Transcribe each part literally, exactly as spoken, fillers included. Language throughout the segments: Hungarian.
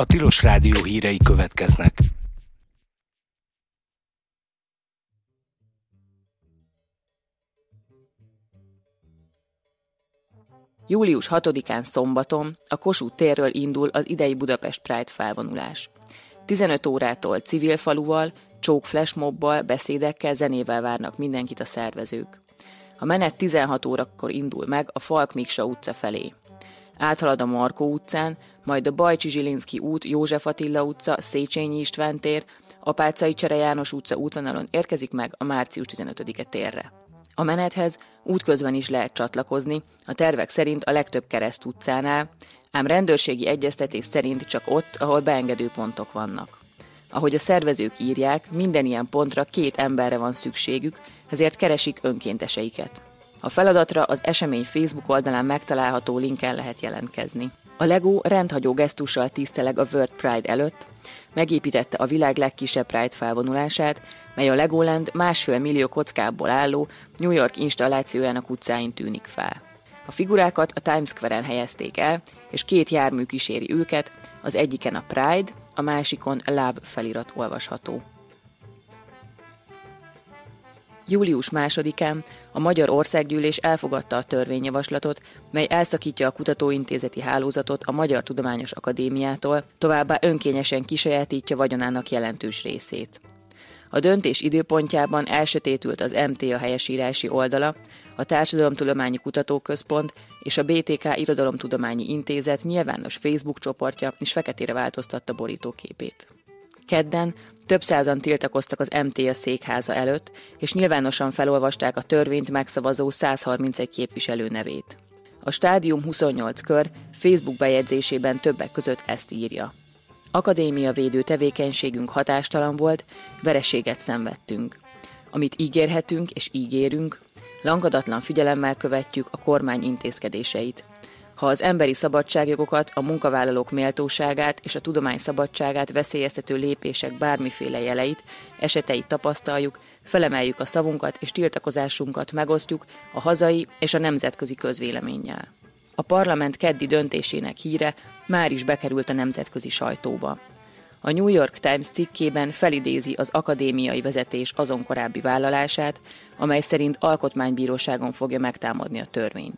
A Tilos Rádió hírei következnek. július hatodikán szombaton a Kossuth térről indul az idei Budapest Pride felvonulás. tizenöt órától civil faluval, csók flashmobbal, beszédekkel, zenével várnak mindenkit a szervezők. A menet tizenhat órakor indul meg a Falk Miksa utca felé. Áthalad a Markó utcán, majd a Bajcsi Zsilinszky út, József Attila utca, Széchenyi István tér, Apáczai Csere János utca útvonalon érkezik meg a március tizenötödike térre. A menethez útközben is lehet csatlakozni, a tervek szerint a legtöbb Kereszt utcánál, ám rendőrségi egyeztetés szerint csak ott, ahol beengedő pontok vannak. Ahogy a szervezők írják, minden ilyen pontra két emberre van szükségük, ezért keresik önkénteseiket. A feladatra az esemény Facebook oldalán megtalálható linken lehet jelentkezni. A Lego rendhagyó gesztussal tiszteleg a World Pride előtt, megépítette a világ legkisebb Pride felvonulását, mely a Legoland másfél millió kockából álló New York installációjának utcáin tűnik fel. A figurákat a Times Square-en helyezték el, és két jármű kíséri őket, az egyiken a Pride, a másikon Love felirat olvasható. július másodikán a Magyar Országgyűlés elfogadta a törvényjavaslatot, mely elszakítja a kutatóintézeti hálózatot a Magyar Tudományos Akadémiától, továbbá önkényesen kisajátítja vagyonának jelentős részét. A döntés időpontjában elsötétült az em té á helyesírási oldala, a Társadalomtudományi Kutatóközpont és a bé té ká Irodalomtudományi Intézet nyilvános Facebook csoportja is feketére változtatta borítóképét. Kedden több százan tiltakoztak az em té á székháza előtt, és nyilvánosan felolvasták a törvényt megszavazó száz harmincegy képviselő nevét. A Stádium huszonnyolc kör Facebook bejegyzésében többek között ezt írja. Akadémiavédő tevékenységünk hatástalan volt, vereséget szenvedtünk. Amit ígérhetünk és ígérünk, lankadatlan figyelemmel követjük a kormány intézkedéseit. Ha az emberi szabadságjogokat, a munkavállalók méltóságát és a tudomány szabadságát veszélyeztető lépések bármiféle jeleit, eseteit tapasztaljuk, felemeljük a szavunkat és tiltakozásunkat megosztjuk a hazai és a nemzetközi közvéleménnyel. A parlament keddi döntésének híre már is bekerült a nemzetközi sajtóba. A New York Times cikkében felidézi az akadémiai vezetés azon korábbi vállalását, amely szerint alkotmánybíróságon fogja megtámadni a törvényt.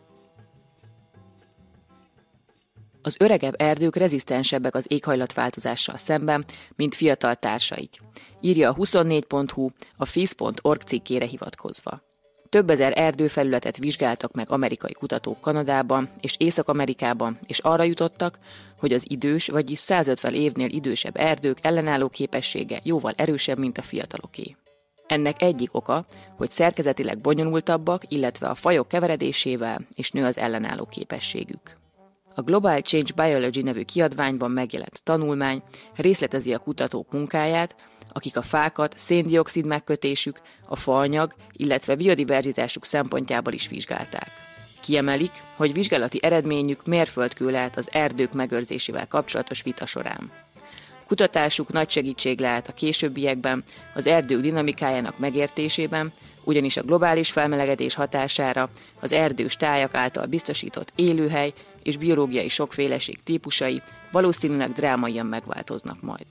Az öregebb erdők rezisztensebbek az éghajlatváltozással szemben, mint fiatal társaik, írja a huszonnégy pont hu a fis pont org cikkére hivatkozva. Több ezer erdőfelületet vizsgáltak meg amerikai kutatók Kanadában és Észak-Amerikában, és arra jutottak, hogy az idős, vagyis százötven évnél idősebb erdők ellenálló képessége jóval erősebb, mint a fiataloké. Ennek egyik oka, hogy szerkezetileg bonyolultabbak, illetve a fajok keveredésével is nő az ellenálló képességük. A Global Change Biology nevű kiadványban megjelent tanulmány részletezi a kutatók munkáját, akik a fákat szén-dioxid megkötésük, a faanyag, illetve biodiverzitásuk szempontjából is vizsgálták. Kiemelik, hogy vizsgálati eredményük mérföldkő lehet az erdők megőrzésével kapcsolatos vita során. Kutatásuk nagy segítség lehet a későbbiekben az erdők dinamikájának megértésében, ugyanis a globális felmelegedés hatására az erdős tájak által biztosított élőhely és biológiai sokféleség típusai valószínűleg drámaian megváltoznak majd.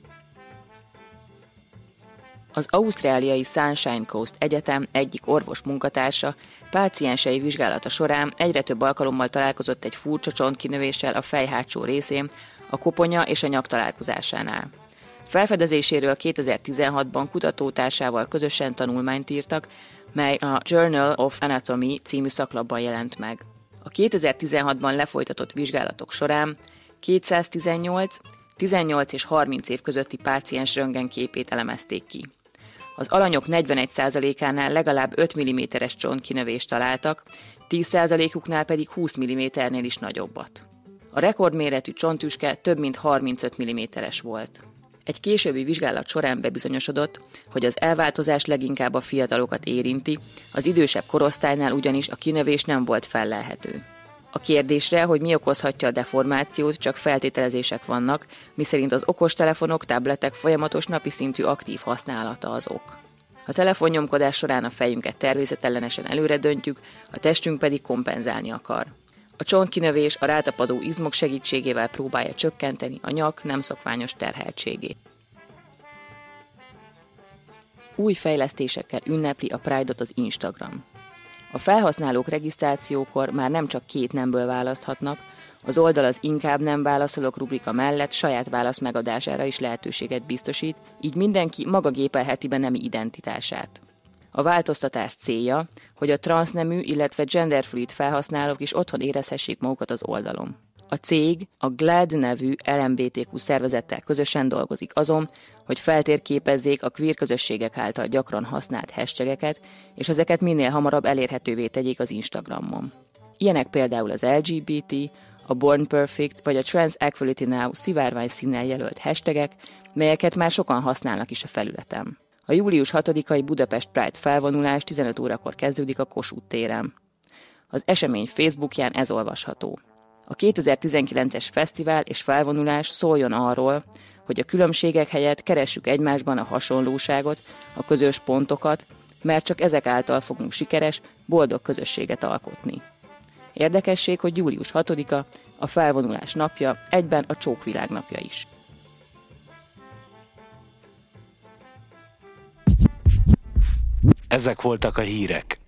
Az ausztráliai Sunshine Coast Egyetem egyik orvos munkatársa páciensei vizsgálata során egyre több alkalommal találkozott egy furcsa csontkinövéssel a fej hátsó részén, a koponya és a nyak találkozásánál. Felfedezéséről kétezer-tizenhatban kutatótársával közösen tanulmányt írtak, mely a Journal of Anatomy című szaklapban jelent meg. A kétezer-tizenhatban lefolytatott vizsgálatok során kétszáztizennyolc, tizennyolc és harminc év közötti páciens röntgenképét elemezték ki. Az alanyok negyvenegy százalékánál legalább öt milliméteres csontkinövést találtak, tíz százalékuknál pedig húsz milliméternél is nagyobbat. A rekordméretű csontüske több mint harmincöt milliméteres volt. Egy későbbi vizsgálat során bebizonyosodott, hogy az elváltozás leginkább a fiatalokat érinti, az idősebb korosztálynál ugyanis a kinövés nem volt fellelhető. A kérdésre, hogy mi okozhatja a deformációt, csak feltételezések vannak, miszerint az okostelefonok, tabletek folyamatos napi szintű aktív használata az ok. A telefonnyomkodás során a fejünket természetellenesen előre döntjük, a testünk pedig kompenzálni akar. A csontkinövés a rátapadó izmok segítségével próbálja csökkenteni a nyak nem szokványos terheltségét. Új fejlesztésekkel ünnepli a Pride-ot az Instagram. A felhasználók regisztrációkor már nem csak két nemből választhatnak, az oldal az inkább nem válaszolok rubrika mellett saját válasz megadására is lehetőséget biztosít, így mindenki maga gépelheti be nemi identitását. A változtatás célja, hogy a transznemű, illetve genderfluid felhasználók is otthon érezhessék magukat az oldalon. A cég a GLAAD nevű el em bé té kú szervezettel közösen dolgozik azon, hogy feltérképezzék a queer közösségek által gyakran használt hashtageket, és ezeket minél hamarabb elérhetővé tegyék az Instagramon. Ilyenek például az el gé bé té, a Born Perfect vagy a Trans Equality Now szivárvány színnel jelölt hashtagek, melyeket már sokan használnak is a felületen. A július hatodikai Budapest Pride felvonulás tizenöt órakor kezdődik a Kossuth téren. Az esemény Facebookján ez olvasható. A kétezer-tizenkilences fesztivál és felvonulás szóljon arról, hogy a különbségek helyett keressük egymásban a hasonlóságot, a közös pontokat, mert csak ezek által fogunk sikeres, boldog közösséget alkotni. Érdekesség, hogy július hatodika a felvonulás napja, egyben a csókvilág napja is. Ezek voltak a hírek.